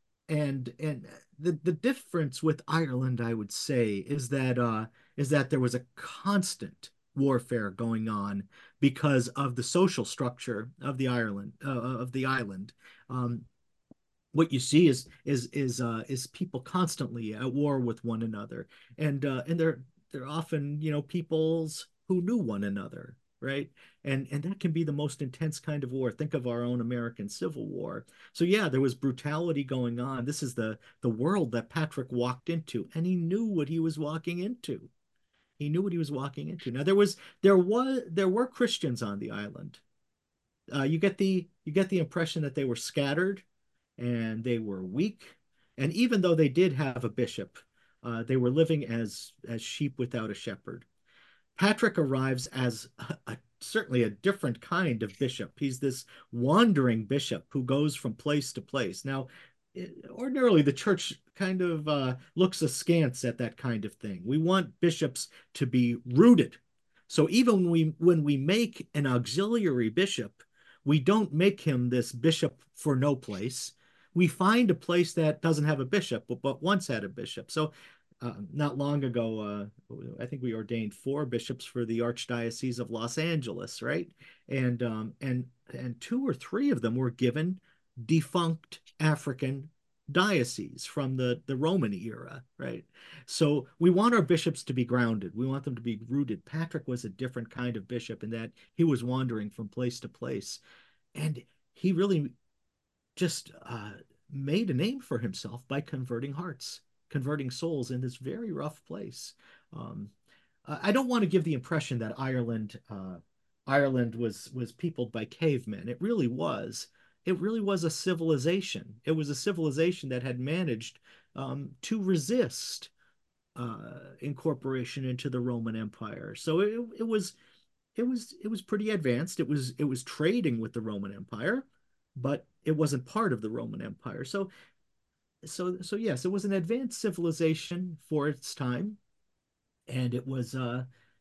and and. The, the difference with Ireland, I would say, is that uh, is that there was a constant warfare going on because of the social structure of the Ireland uh, of the island. Um, what you see is is is uh, is people constantly at war with one another, and uh, and they're they're often, you know, peoples who knew one another. Right. And and that can be the most intense kind of war. Think of our own American Civil War. So, yeah, there was brutality going on. This is the the world that Patrick walked into, and he knew what he was walking into. He knew what he was walking into. Now, there was there was there were Christians on the island. Uh, you get the you get the impression that they were scattered and they were weak. And even though they did have a bishop, uh, they were living as as sheep without a shepherd. Patrick arrives as a, a, certainly a different kind of bishop. He's this wandering bishop who goes from place to place. Now, ordinarily, the church kind of uh, looks askance at that kind of thing. We want bishops to be rooted. So even when we, when we make an auxiliary bishop, we don't make him this bishop for no place. we find a place that doesn't have a bishop, but, but once had a bishop. So uh, not long ago, uh, I think we ordained four bishops for the Archdiocese of Los Angeles, right? And um, and and two or three of them were given defunct African dioceses from the the Roman era, right? So we want our bishops to be grounded. We want them to be rooted. Patrick was a different kind of bishop in that he was wandering from place to place, and he really just uh, made a name for himself by converting hearts, converting souls in this very rough place. Um, I don't want to give the impression that Ireland uh, Ireland was was peopled by cavemen. It really was. It really was a civilization. It was a civilization that had managed um, to resist uh, incorporation into the Roman Empire. So it, it was, it was, it was pretty advanced. It was, it was trading with the Roman Empire, but it wasn't part of the Roman Empire. So, so, so yes, it was an advanced civilization for its time, and it was, uh,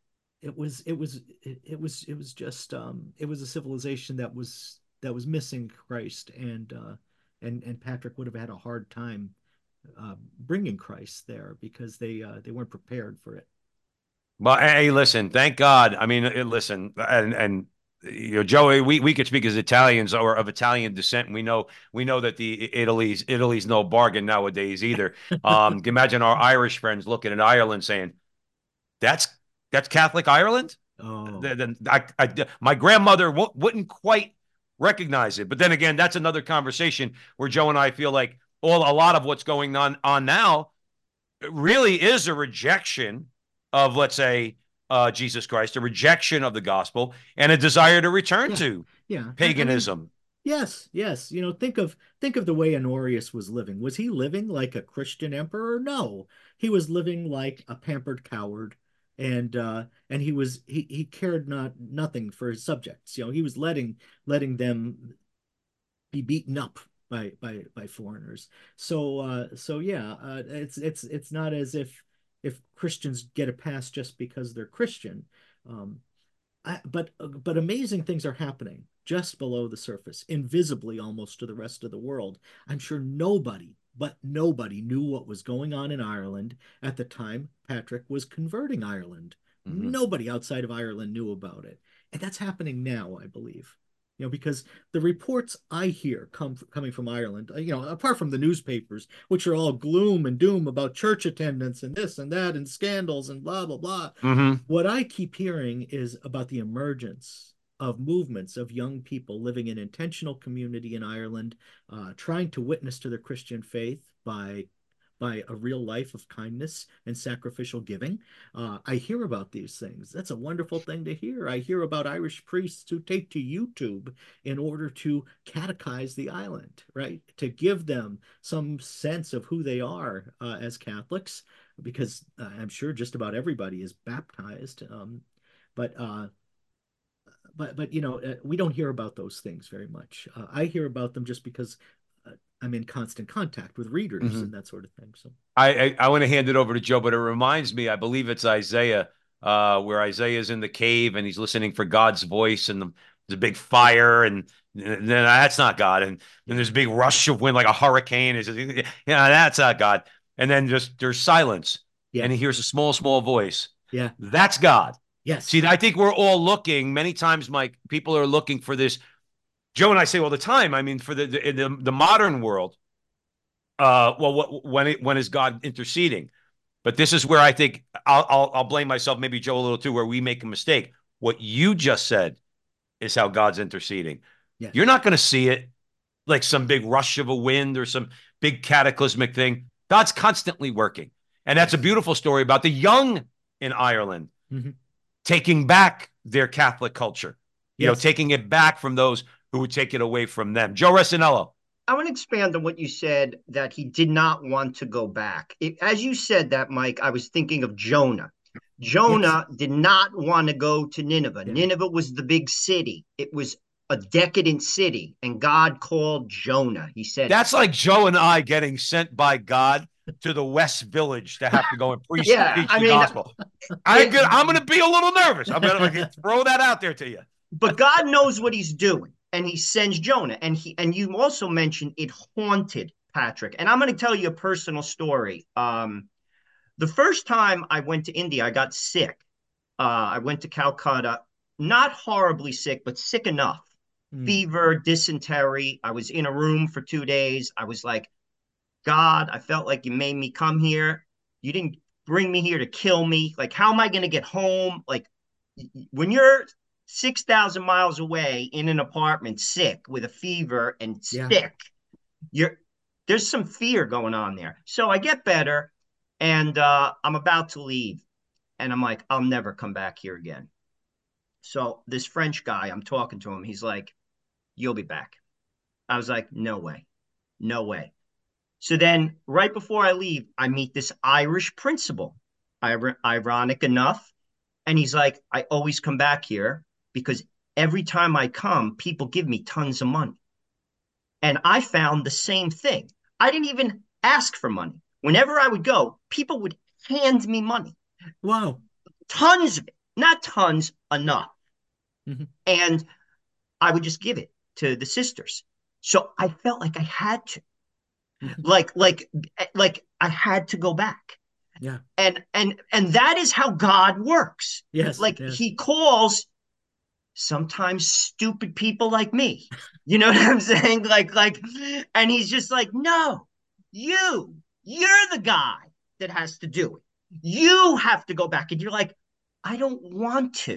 it was, it was, it, it was, it was just, um, it was a civilization that was. that was missing Christ, and uh, and and Patrick would have had a hard time uh, bringing Christ there because they uh, they weren't prepared for it. Well, hey, listen, thank God. I mean, listen, and and you know, Joey, we we could speak as Italians or of Italian descent, and we know we know that the Italy's Italy's no bargain nowadays either. Um, imagine our Irish friends looking at Ireland saying, "That's that's Catholic Ireland." Oh, Then I, I, my grandmother w- wouldn't quite recognize it. But then again, that's another conversation where Joe and I feel like all a lot of what's going on on now really is a rejection of, let's say, uh, Jesus Christ, a rejection of the gospel, and a desire to return yeah, to yeah, paganism. I mean, yes, yes. You know, think of think of the way Honorius was living. Was he living like a Christian emperor? No, he was living like a pampered coward, and uh, and he was he he cared not nothing for his subjects. You know, he was letting letting them be beaten up by by by foreigners. So uh, so yeah, uh, it's it's it's not as if if Christians get a pass just because they're Christian. Um, I, but but amazing things are happening just below the surface, invisibly almost to the rest of the world. I'm sure nobody, but nobody knew what was going on in Ireland at the time Patrick was converting Ireland. Mm-hmm. Nobody outside of Ireland knew about it. And that's happening now, I believe. You know, because the reports I hear come coming from Ireland, you know, apart from the newspapers, which are all gloom and doom about church attendance and this and that and scandals and blah, blah, blah. Mm-hmm. What I keep hearing is about the emergence of movements of young people living in intentional community in Ireland, uh, trying to witness to their Christian faith by by a real life of kindness and sacrificial giving. Uh, I hear about these things. That's a wonderful thing to hear. I hear about Irish priests who take to YouTube in order to catechize the island, right? To give them some sense of who they are uh, as Catholics, because uh, I'm sure just about everybody is baptized. Um, but uh, but but you know, uh, we don't hear about those things very much. Uh, I hear about them just because uh, I'm in constant contact with readers mm-hmm. and that sort of thing. So I I, I want to hand it over to Joe, but it reminds me, I believe it's Isaiah, uh, where Isaiah is in the cave and he's listening for God's voice, and the, there's a big fire, and then that's not God, and then there's a big rush of wind like a hurricane. Is yeah, that's not God, and then just there's silence, yeah. and he hears a small, small voice. Yeah, that's God. Yes. See, I think we're all looking. Many times, Mike, people are looking for this. Joe and I say all the time. I mean, for the the, the, the modern world, uh, well, what, when it, when is God interceding? But this is where I think I'll, I'll I'll blame myself, maybe Joe a little too, where we make a mistake. What you just said is how God's interceding. Yes. You're not going to see it like some big rush of a wind or some big cataclysmic thing. God's constantly working, and that's a beautiful story about the young in Ireland. Mm-hmm. Taking back their Catholic culture, you yes. know, taking it back from those who would take it away from them. Joe Resinello. I want to expand on what you said, that he did not want to go back. It, as you said that, Mike, I was thinking of Jonah. Jonah yes. did not want to go to Nineveh. Yeah. Nineveh was the big city. It was a decadent city, and God called Jonah. He said, that's like Joe and I getting sent by God to the West Village to have to go and preach, yeah, preach I the mean, gospel. I could, I'm going to be a little nervous. I'm going to throw that out there to you. But God knows what he's doing. and he sends Jonah. And he and you also mentioned it haunted Patrick. And I'm going to tell you a personal story. Um, the first time I went to India, I got sick. Uh, I went to Calcutta, not horribly sick, but sick enough. Mm. Fever, dysentery. I was in a room for two days. I was like, God, I felt like you made me come here. You didn't bring me here to kill me. Like, how am I going to get home? Like, when you're six thousand miles away in an apartment, sick with a fever and yeah. sick, you're there's some fear going on there. So I get better, and uh, I'm about to leave. And I'm like, I'll never come back here again. So this French guy, I'm talking to him. He's like, you'll be back. I was like, no way. No way. So then right before I leave, I meet this Irish principal, Ir- ironic enough. And he's like, I always come back here because every time I come, people give me tons of money. And I found the same thing. I didn't even ask for money. Whenever I would go, people would hand me money. Wow. Tons of it. Not tons, enough. Mm-hmm. And I would just give it to the sisters. So I felt like I had to. Mm-hmm. Like, like, like I had to go back. Yeah. And and and that is how God works. Yes. Like yes. he calls sometimes stupid people like me. You know what I'm saying? Like, like, and he's just like, no, you, you're the guy that has to do it. You have to go back. And you're like, I don't want to.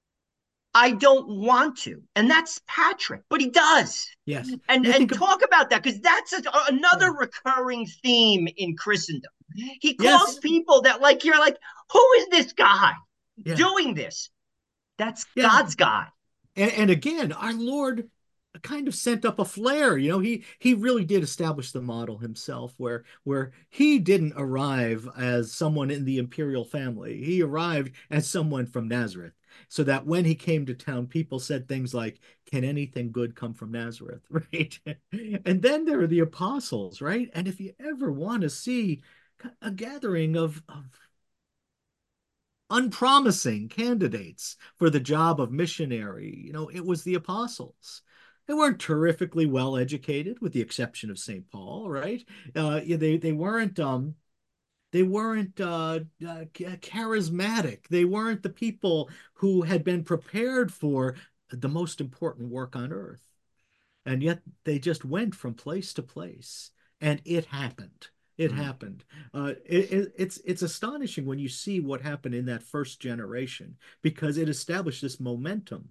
I don't want to. And that's Patrick, but he does. Yes. And and, and talk of, about that, because that's a, another yeah. recurring theme in Christendom. He calls yes. people that like, you're like, who is this guy yeah. doing this? That's yeah. God's guy. And, and again, our Lord kind of sent up a flare. You know, he he really did establish the model himself, where where he didn't arrive as someone in the imperial family. He arrived as someone from Nazareth, so that when he came to town, people said things like, can anything good come from Nazareth? Right? And then there are the apostles, right? And if you ever want to see a gathering of, of unpromising candidates for the job of missionary, you know, it was the apostles. They weren't terrifically well educated, with the exception of Saint Paul, right? Uh, they they weren't um, they weren't uh, uh, charismatic. They weren't the people who had been prepared for the most important work on earth, and yet they just went from place to place, and it happened. It mm. happened. Uh, it, it, it's it's astonishing when you see what happened in that first generation, because it established this momentum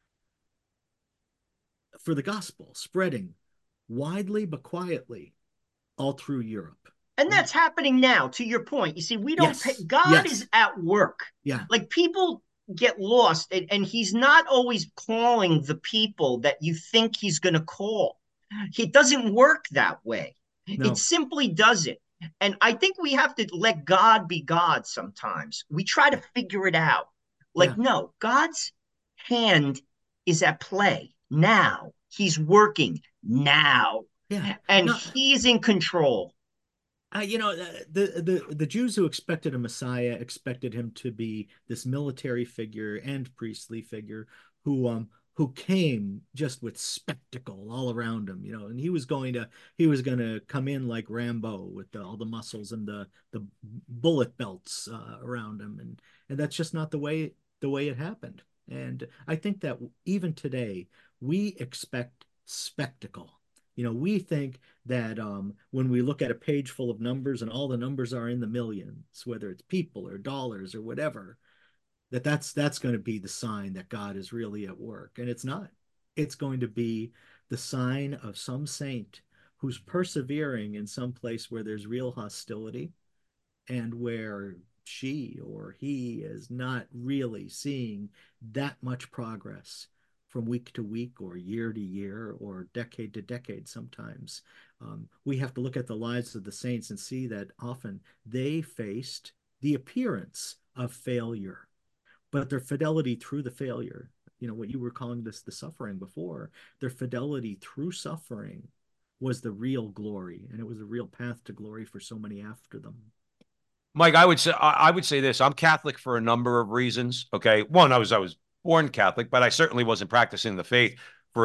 for the gospel spreading widely but quietly all through Europe. And that's happening now, to your point. You see, we don't yes. pay, God yes. is at work. Yeah. Like, people get lost, and, and he's not always calling the people that you think he's going to call. It doesn't work that way. No. It simply doesn't. And I think we have to let God be God sometimes. We try to figure it out. Like, yeah. no, God's hand is at play now. He's working now. Yeah. And no. he's in control. Uh, you know, the, the the Jews who expected a Messiah expected him to be this military figure and priestly figure who um who came just with spectacle all around him, you know, and he was going to he was going to come in like Rambo with the, all the muscles and the the bullet belts uh, around him, and and that's just not the way the way it happened. And I think that even today we expect spectacle. You know, we think that um, when we look at a page full of numbers and all the numbers are in the millions, whether it's people or dollars or whatever, that that's that's going to be the sign that God is really at work. And it's not. It's going to be the sign of some saint who's persevering in some place where there's real hostility and where she or he is not really seeing that much progress from week to week or year to year or decade to decade sometimes. Um, we have to look at the lives of the saints and see that often they faced the appearance of failure, but their fidelity through the failure, you know, what you were calling this the suffering before, their fidelity through suffering was the real glory, and it was a real path to glory for so many after them. Mike, I would say I would say this. I'm Catholic for a number of reasons. Okay, one, I was I was born Catholic, but I certainly wasn't practicing the faith for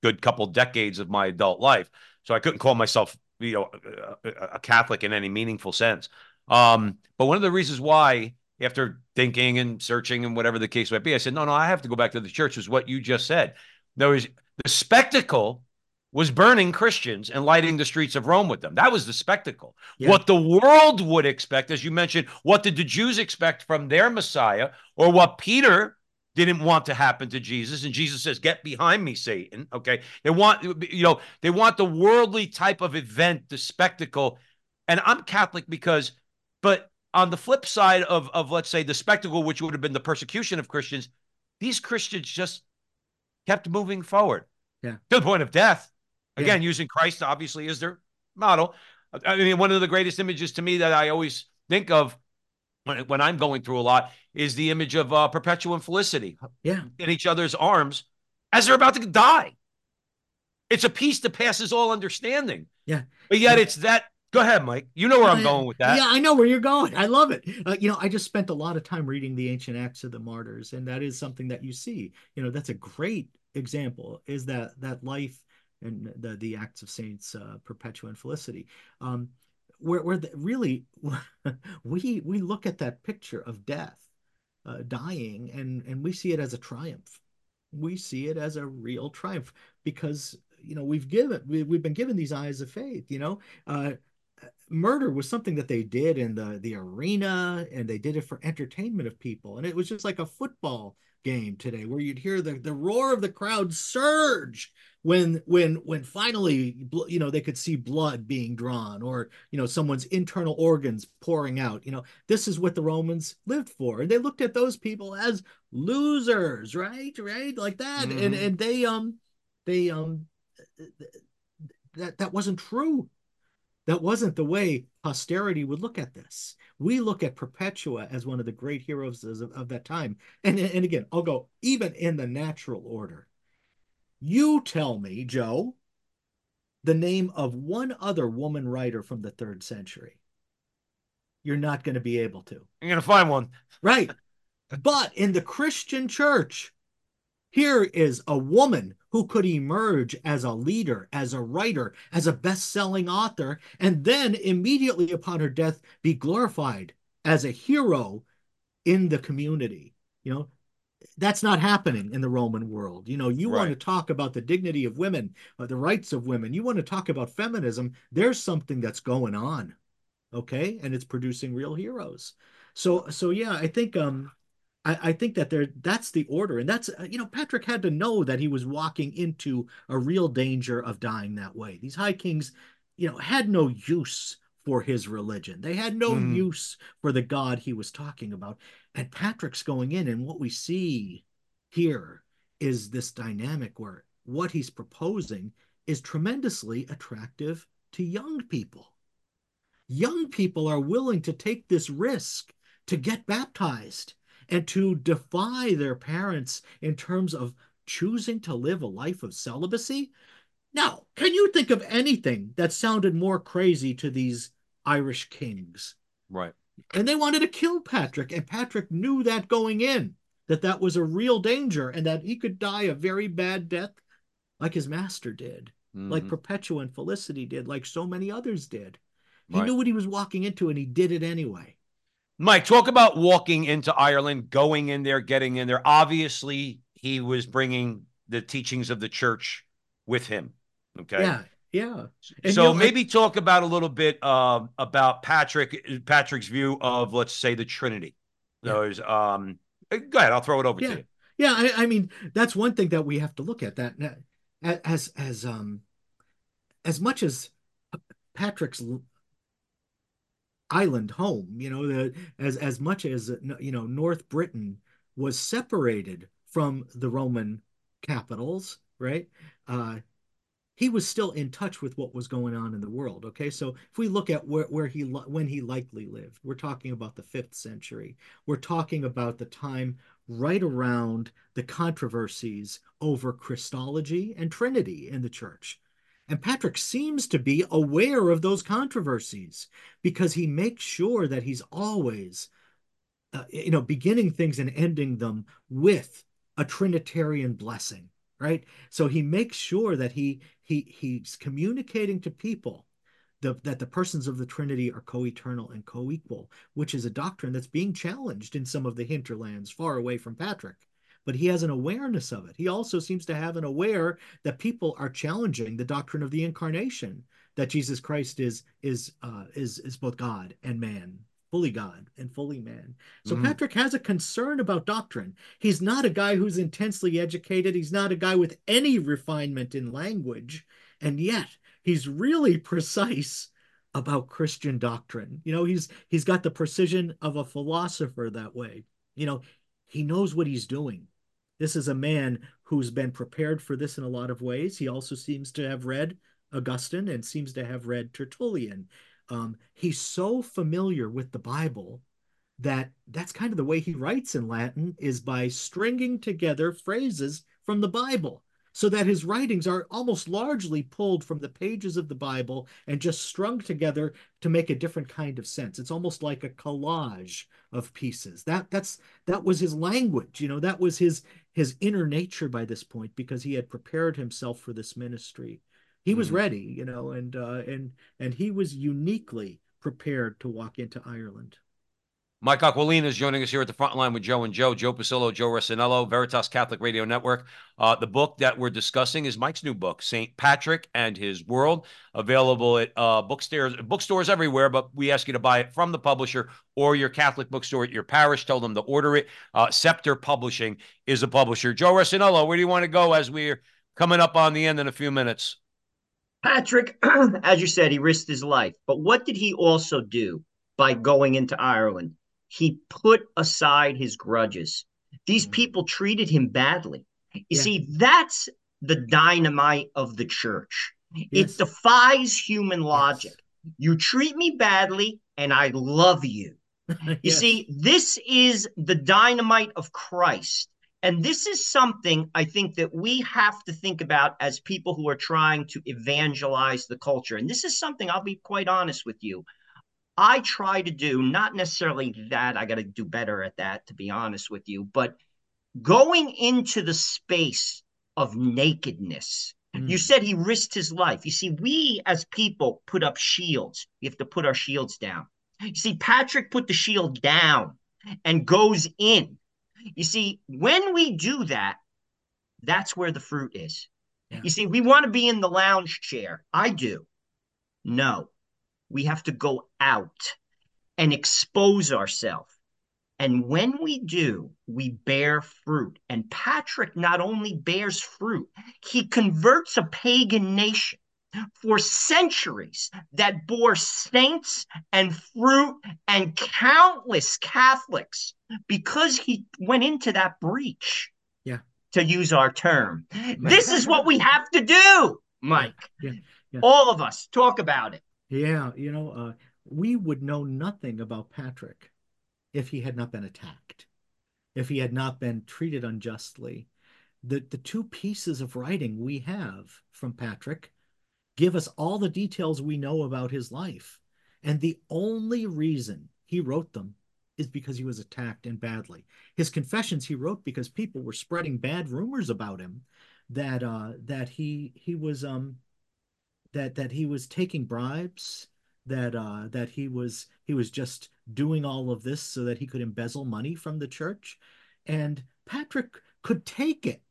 good couple decades of my adult life. So I couldn't call myself, you know, a, a Catholic in any meaningful sense. Um, but one of the reasons why, after thinking and searching and whatever the case might be, I said, no, no, I have to go back to the church, was what you just said. There was the spectacle was burning Christians and lighting the streets of Rome with them. That was the spectacle. Yeah. What the world would expect, as you mentioned, what did the Jews expect from their Messiah, or what Peter didn't want to happen to Jesus? And Jesus says, get behind me, Satan. Okay. They want, you know, they want the worldly type of event, the spectacle. And I'm Catholic because, but on the flip side of, of, let's say, the spectacle, which would have been the persecution of Christians, these Christians just kept moving forward. Yeah. To the point of death. Again, yeah. using Christ, obviously, as their model. I mean, one of the greatest images to me that I always think of when, when I'm going through a lot is the image of uh, Perpetua and Felicity yeah. in each other's arms as they're about to die. It's a peace that passes all understanding. Yeah. But yet it's that. Go ahead, Mike. You know where I'm going with that. Yeah, I know where you're going. I love it. Uh, you know, I just spent a lot of time reading the ancient Acts of the Martyrs, and that is something that you see. You know, that's a great example, is that that life and the the Acts of Saints uh, Perpetua and Felicity, um, where where the, really we we look at that picture of death, uh, dying, and and we see it as a triumph. We see it as a real triumph because, you know, we've given we, we've been given these eyes of faith. You know, uh, murder was something that they did in the the arena, and they did it for entertainment of people, and it was just like a football game today where you'd hear the the roar of the crowd surge when when when finally, you know, they could see blood being drawn, or, you know, someone's internal organs pouring out. You know, this is what the Romans lived for, and they looked at those people as losers, right right like that. Mm-hmm. and and they um they um that that wasn't true. That wasn't the way posterity would look at this. We look at Perpetua as one of the great heroes of, of that time. And, and again, I'll go even in the natural order. You tell me, Joe, the name of one other woman writer from the third century. You're not going to be able to. You're going to find one. Right. But in the Christian church, here is a woman who could emerge as a leader, as a writer, as a best-selling author, and then immediately upon her death be glorified as a hero in the community. You know, that's not happening in the Roman world. You know, you right. want to talk about the dignity of women, uh, the rights of women. You want to talk about feminism. There's something that's going on, okay? And it's producing real heroes. So, so yeah, I think... um. I, I think that there that's the order. And that's, you know, Patrick had to know that he was walking into a real danger of dying that way. These high kings, you know, had no use for his religion. They had no mm. use for the God he was talking about. And Patrick's going in, and what we see here is this dynamic where what he's proposing is tremendously attractive to young people. Young people are willing to take this risk to get baptized and to defy their parents in terms of choosing to live a life of celibacy. Now, can you think of anything that sounded more crazy to these Irish kings? Right. And they wanted to kill Patrick, and Patrick knew that going in, that that was a real danger, and that he could die a very bad death like his master did, mm-hmm. like Perpetua and Felicity did, like so many others did. He right. knew what he was walking into, and he did it anyway. Mike, talk about walking into Ireland, going in there, getting in there. Obviously, he was bringing the teachings of the church with him. Okay. Yeah. Yeah. And so you know, maybe I, talk about a little bit uh, about Patrick, Patrick's view of, let's say, the Trinity. Yeah. Those, um, go ahead. I'll throw it over yeah. to you. Yeah. I, I mean, that's one thing that we have to look at, that as, as, um, as much as Patrick's island home, you know, the, as as much as, you know, North Britain was separated from the Roman capitals, right? Uh, he was still in touch with what was going on in the world. Okay, so if we look at where where he when he likely lived, we're talking about the fifth century. We're talking about the time right around the controversies over Christology and Trinity in the church. And Patrick seems to be aware of those controversies because he makes sure that he's always, uh, you know, beginning things and ending them with a Trinitarian blessing, right? So he makes sure that he he he's communicating to people the, that the persons of the Trinity are co-eternal and co-equal, which is a doctrine that's being challenged in some of the hinterlands far away from Patrick. But he has an awareness of it. He also seems to have an aware that people are challenging the doctrine of the incarnation, that Jesus Christ is is uh, is is both God and man, fully God and fully man. So mm-hmm. Patrick has a concern about doctrine. He's not a guy who's intensely educated. He's not a guy with any refinement in language, and yet he's really precise about Christian doctrine. You know, he's he's got the precision of a philosopher that way. You know, he knows what he's doing. This is a man who's been prepared for this in a lot of ways. He also seems to have read Augustine and seems to have read Tertullian. Um, he's so familiar with the Bible that that's kind of the way he writes in Latin, is by stringing together phrases from the Bible, so that his writings are almost largely pulled from the pages of the Bible and just strung together to make a different kind of sense. It's almost like a collage of pieces. That that's that was his language, you know, that was his his inner nature by this point, because he had prepared himself for this ministry. He was mm. ready, you know, and uh, and and he was uniquely prepared to walk into Ireland. Mike Aquilina is joining us here at the front line with Joe and Joe, Joe Pasillo, Joe Resinello, Veritas Catholic Radio Network. Uh, the book that we're discussing is Mike's new book, Saint Patrick and His World, available at uh, bookstores, bookstores everywhere, but we ask you to buy it from the publisher or your Catholic bookstore at your parish. Tell them to order it. Uh, Scepter Publishing is a publisher. Joe Resinello, where do you want to go as we're coming up on the end in a few minutes? Patrick, as you said, he risked his life. But what did he also do by going into Ireland? He put aside his grudges. These people treated him badly. You yeah. see, that's the dynamite of the church. Yes. It defies human logic. Yes. You treat me badly, and I love you. You yes. see, this is the dynamite of Christ. And this is something I think that we have to think about as people who are trying to evangelize the culture. And this is something, I'll be quite honest with you, I try to do, not necessarily that, I got to do better at that, to be honest with you, but going into the space of nakedness. Mm. You said he risked his life. You see, we as people put up shields. We have to put our shields down. You see, Patrick put the shield down and goes in. You see, when we do that, that's where the fruit is. Yeah. You see, we want to be in the lounge chair. I do. No. We have to go out and expose ourselves. And when we do, we bear fruit. And Patrick not only bears fruit, he converts a pagan nation for centuries that bore saints and fruit and countless Catholics, because he went into that breach, yeah. to use our term. This is what we have to do, Mike. Yeah. Yeah. All of us, talk about it. Yeah, you know, uh, we would know nothing about Patrick if he had not been attacked, if he had not been treated unjustly. The, the two pieces of writing we have from Patrick give us all the details we know about his life. And the only reason he wrote them is because he was attacked, and badly. His confessions he wrote because people were spreading bad rumors about him, that uh, that he he was um that that he was taking bribes, that uh, that he was he was just doing all of this so that he could embezzle money from the church. And Patrick could take it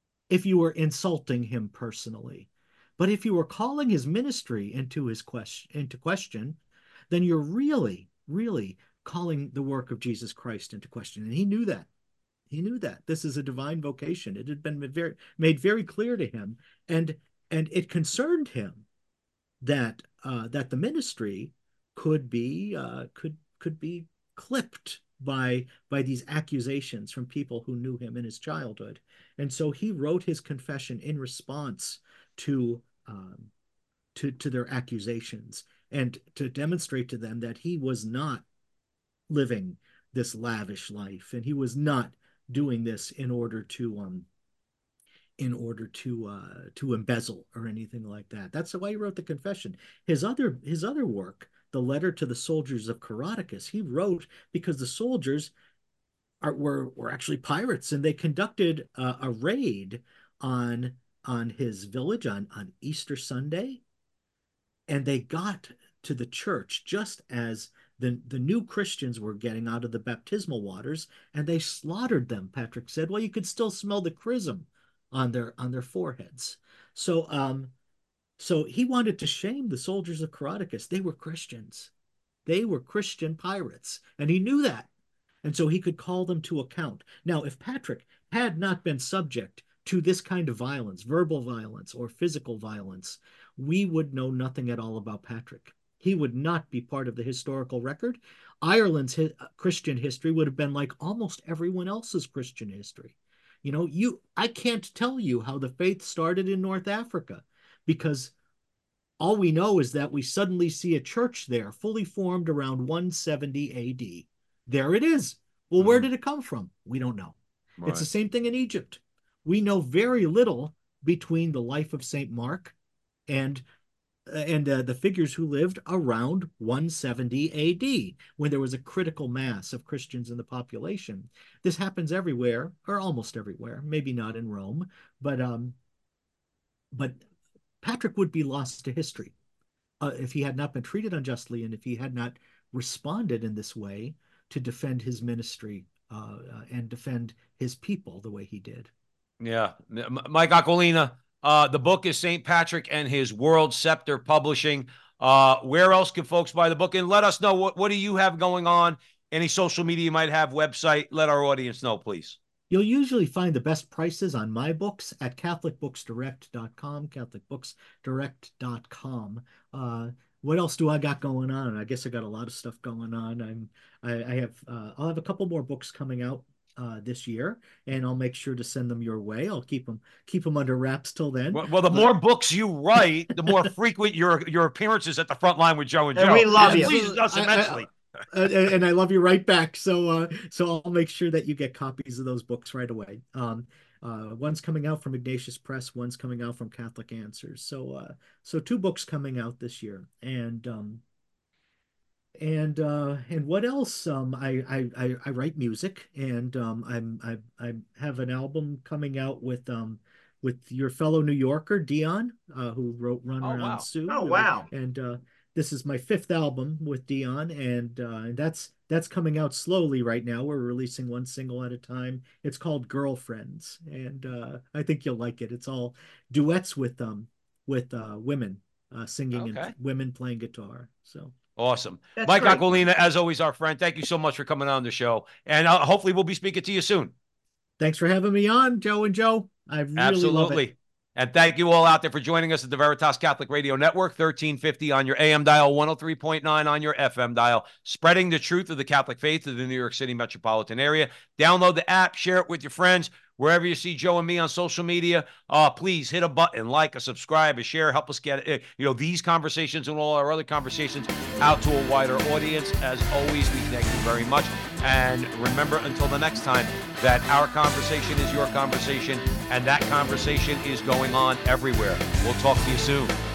if you were insulting him personally. But if you were calling his ministry into his question into question, then you're really, really calling the work of Jesus Christ into question. And he knew that. He knew that. This is a divine vocation. It had been very, made very clear to him. And and it concerned him that uh, that the ministry could be uh, could could be clipped by by these accusations from people who knew him in his childhood. And so he wrote his confession in response to um, to to their accusations, and to demonstrate to them that he was not living this lavish life, and he was not doing this in order to um in order to uh to embezzle or anything like that. That's why he wrote the confession. His other his other work, the letter to the soldiers of Coroticus, he wrote because the soldiers are were were actually pirates, and they conducted uh, a raid on on his village on, on Easter Sunday, and they got to the church just as the, the new Christians were getting out of the baptismal waters, and they slaughtered them. Patrick said, well, you could still smell the chrism on their on their foreheads. So um, so he wanted to shame the soldiers of Coroticus. They were Christians. They were Christian pirates, and he knew that. And so he could call them to account. Now, if Patrick had not been subject to this kind of violence, verbal violence or physical violence, we would know nothing at all about Patrick. He would not be part of the historical record. Ireland's hi- Christian history would have been like almost everyone else's Christian history. You know, you I can't tell you how the faith started in North Africa, because all we know is that we suddenly see a church there fully formed around one seventy A D. There it is. Well, where did it come from? We don't know. Right. It's the same thing in Egypt. We know very little between the life of Saint Mark and and uh, the figures who lived around one seventy A D, when there was a critical mass of Christians in the population. This happens everywhere, or almost everywhere, maybe not in Rome, but um, but Patrick would be lost to history uh, if he had not been treated unjustly, and if he had not responded in this way to defend his ministry uh, uh, and defend his people the way he did. Yeah. M- Mike Aquilina, uh, the book is Saint Patrick and His World Scepter Publishing. Uh, where else can folks buy the book? And let us know, what, what do you have going on? Any social media you might have, website? Let our audience know, please. You'll usually find the best prices on my books at catholic books direct dot com, catholic books direct dot com. Uh, what else do I got going on? I guess I got a lot of stuff going on. I'm, I, I have, uh, I'll have a couple more books coming out uh, this year, and I'll make sure to send them your way. I'll keep them, keep them under wraps till then. Well, well the more books you write, the more frequent your your appearances at the front line with Joe and, and Joe. we love it you. pleases us I- I- immensely. Uh, and I love you right back. So, uh, so I'll make sure that you get copies of those books right away. Um, uh, one's coming out from Ignatius Press, one's coming out from Catholic Answers. So, uh, so two books coming out this year, and um, and uh, and what else? Um, I, I I I write music, and um, I'm I I have an album coming out with um with your fellow New Yorker Dion, uh, who wrote Run Oh, Around wow. Sue. Oh, wow. And uh, this is my fifth album with Dion, and uh, and that's that's coming out slowly right now. We're releasing one single at a time. It's called Girlfriends, and uh, I think you'll like it. It's all duets with um with uh, women uh, singing Okay. and women playing guitar. So Awesome. That's Mike great. Aquilina, as always, our friend. Thank you so much for coming on the show. And uh, hopefully we'll be speaking to you soon. thanks for having me on, Joe and Joe. I really love it. Absolutely. And thank you all out there for joining us at the Veritas Catholic Radio Network, thirteen fifty on your A M dial, one oh three point nine on your F M dial, spreading the truth of the Catholic faith to the New York City metropolitan area. Download the app, share it with your friends. Wherever you see Joe and me on social media, uh, please hit a button, like, a subscribe, a share, help us get uh, you know these conversations and all our other conversations out to a wider audience. As always, we thank you very much. And remember, until the next time, that our conversation is your conversation, and that conversation is going on everywhere. We'll talk to you soon.